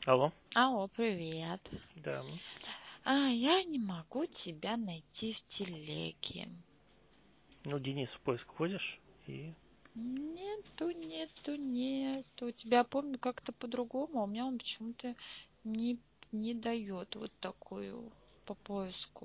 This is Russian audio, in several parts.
Алло. Алло, привет. Да. Я не могу тебя найти в телеге. Ну, Денис, в поиск вводишь и... Нету. У тебя, помню, как-то по-другому, а у меня он почему-то не дает вот такую по поиску.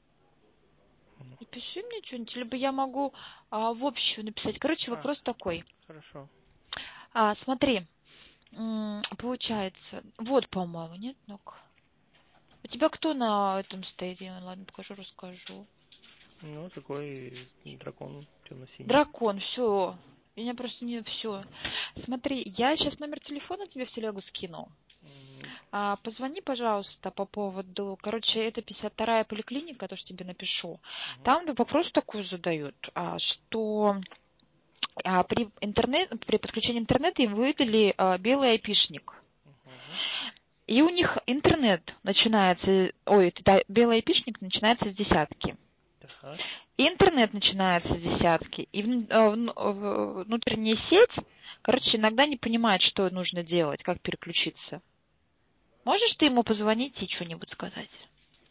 Напиши мне что-нибудь, либо я могу в общую написать. Короче, вопрос такой. Хорошо. Смотри, получается, вот, по-моему, нет ног. У тебя кто на этом стоит? Я, ладно, покажу, расскажу. Ну, такой дракон темно-синий. Дракон, все. У меня просто не все. Смотри, я сейчас номер телефона тебе в телегу скину. Позвони, пожалуйста, по поводу... Короче, это 52-я поликлиника, то, что тебе напишу. Там вопрос такой задают, что при подключении интернета им выдали белый айпишник. И у них интернет начинается... белый айпишник начинается с десятки. Так. И интернет начинается с десятки. И внутренняя сеть, короче, иногда не понимает, что нужно делать, как переключиться. Можешь ты ему позвонить и что-нибудь сказать?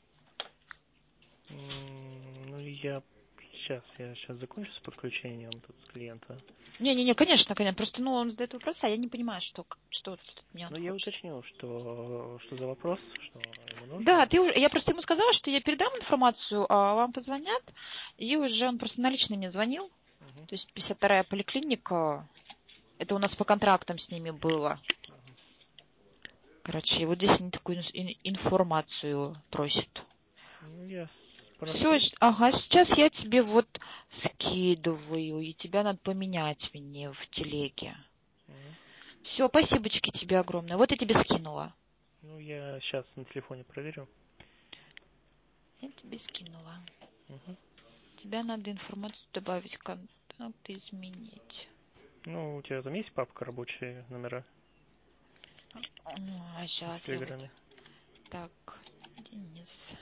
Ну, я сейчас закончу с подключением тут с клиента. Не, конечно. Просто, он задает вопрос, а я не понимаю, что тут мне он Ну, я хочет. уточнил, что за вопрос, что ему нужно. Да, я просто ему сказала, что я передам информацию, а вам позвонят. И уже он просто на лично мне звонил. То есть 52-я поликлиника, это у нас по контрактам с ними было. Короче, вот здесь они такую информацию просят. Ну, я Все, сейчас я тебе вот скидываю, и тебя надо поменять мне в телеге. Все, спасибочки тебе огромное. Вот я тебе скинула. Ну, я сейчас на телефоне проверю. Я тебе скинула. Тебя надо информацию добавить, контакты изменить. Ну, у тебя там есть папка рабочие номера? Сейчас в Телеграме. Так, Денис.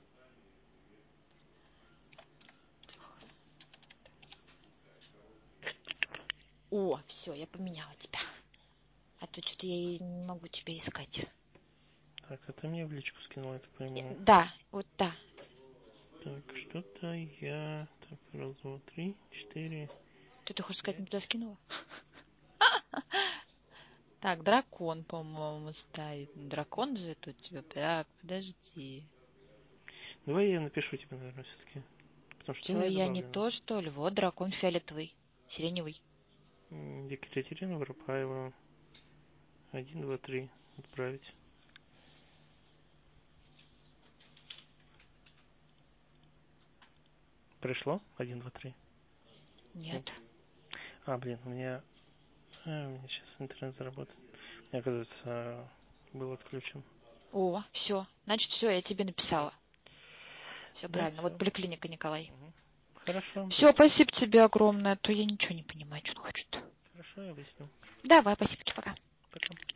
О, все, я поменяла тебя. А то что-то я не могу тебя искать. Так, это мне в личку скинул, это по-моему. Да, вот да. Так, что-то я... Так, раз, два, три, четыре. Что ты хочешь сказать, не туда скинула? Так, дракон, по-моему, стоит. Дракон же тут тебя. Так, подожди. Давай я напишу тебе, наверное, все-таки. Потому что Че, я не то, что ли? Вот дракон фиолетовый, сиреневый. Екатерина Воропаева. 1, 2, 3. Отправить. Пришло? 1, 2, 3. Нет. Блин, у меня сейчас интернет заработает. У меня, оказывается, был отключен. О, все. Значит, все, я тебе написала. Все Да, правильно. всё. Вот поликлиника, Николай. Хорошо. Все, спасибо тебе огромное, а то я ничего не понимаю, что он хочет. Хорошо, я объясню. Давай, спасибо, пока. Пока.